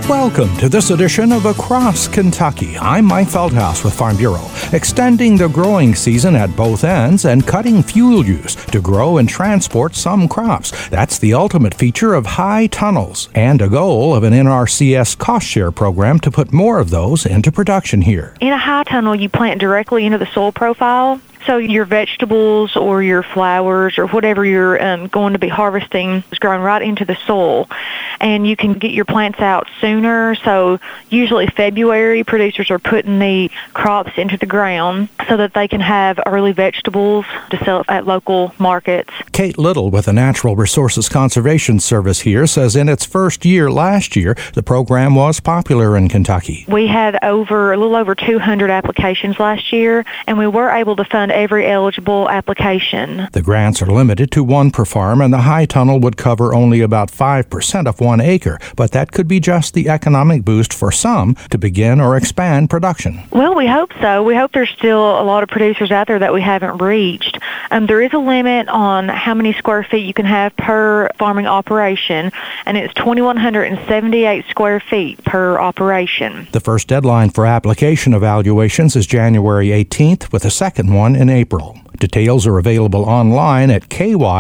Welcome to this edition of Across Kentucky. I'm Mike Feldhaus with Farm Bureau, extending the growing season at both ends and cutting fuel use to grow and transport some crops. That's the ultimate feature of high tunnels and a goal of an NRCS cost share program to put more of those into production here. In a high tunnel, you plant directly into the soil profile. So your vegetables or your flowers or whatever you're going to be harvesting is grown right into the soil. And you can get your plants out sooner. So usually February, producers are putting the crops into the ground so that they can have early vegetables to sell at local markets. Kate Little with the Natural Resources Conservation Service here says in its first year last year, the program was popular in Kentucky. We had a little over 200 applications last year, and we were able to fund every eligible application. The grants are limited to one per farm, and the high tunnel would cover only about 5% of 1 acre, but that could be just the economic boost for some to begin or expand production. Well, we hope so. We hope there's still a lot of producers out there that we haven't reached. There is a limit on how many square feet you can have per farming operation, and it's 2,178 square feet per operation. The first deadline for application evaluations is January 18th, with a second one in April. Details are available online at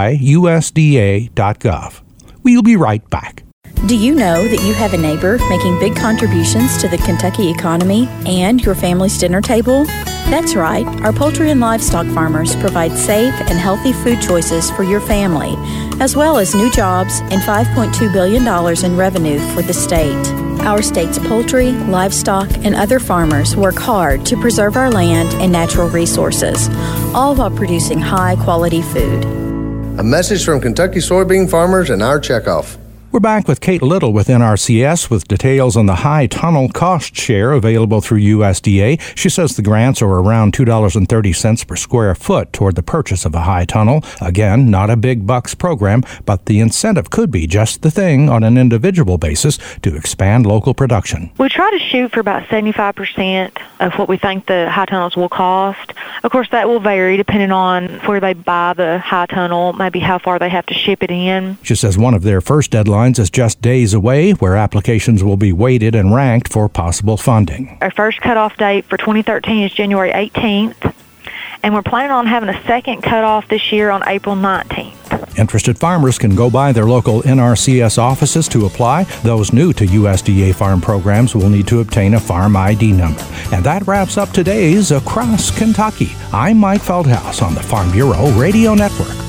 kyusda.gov. We'll be right back. Do you know that you have a neighbor making big contributions to the Kentucky economy and your family's dinner table? That's right. Our poultry and livestock farmers provide safe and healthy food choices for your family, as well as new jobs and $5.2 billion in revenue for the state. Our state's poultry, livestock, and other farmers work hard to preserve our land and natural resources, all while producing high-quality food. A message from Kentucky soybean farmers and our checkoff. We're back with Kate Little with NRCS with details on the high tunnel cost share available through USDA. She says the grants are around $2.30 per square foot toward the purchase of a high tunnel. Again, not a big bucks program, but the incentive could be just the thing on an individual basis to expand local production. We try to shoot for about 75% of what we think the high tunnels will cost. Of course, that will vary depending on where they buy the high tunnel, maybe how far they have to ship it in. She says one of their first deadlines is just days away, where applications will be weighted and ranked for possible funding. Our first cutoff date for 2013 is January 18th, and we're planning on having a second cutoff this year on April 19th. Interested farmers can go by their local NRCS offices to apply. Those new to USDA farm programs will need to obtain a farm ID number. And that wraps up today's Across Kentucky. I'm Mike Feldhaus on the Farm Bureau Radio Network.